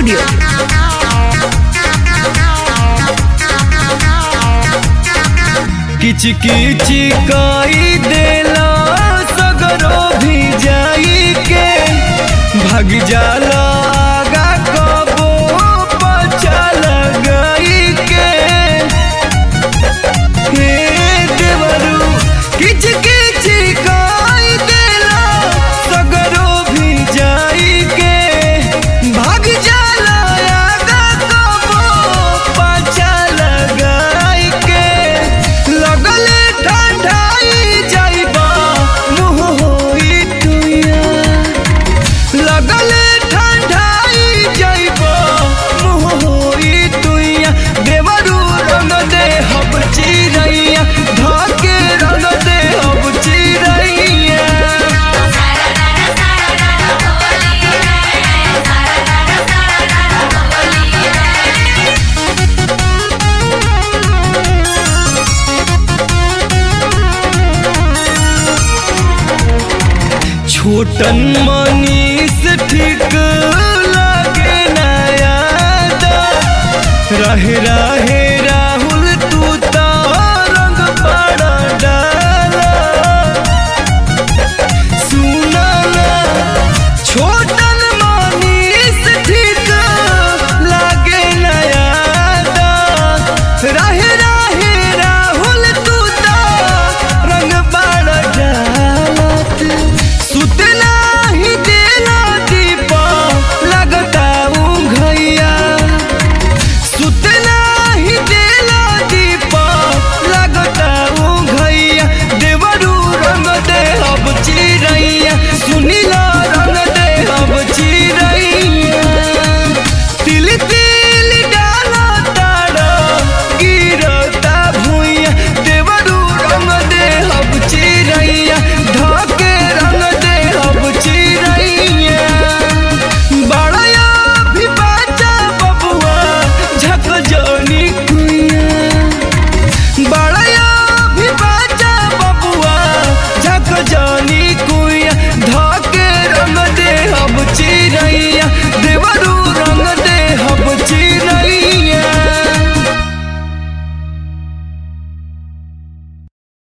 Studio. किच किच कई देला सगरो भी जाई के भाग जाला आगा कबो पाछा लगाई के हे देवरू किच किच कई देला सगरो भी जाई के भाग जाला आगा कबो पाछा लगाई के लगले ठंडाई जाइबा मुँह होई तुया लगले ठंडाई जाइबा मुँह होई तुया देवरू रंग दे हब चिरैया धाके रंग दे हब चिरैया छोटन मनीष ठीक लागे नया रहे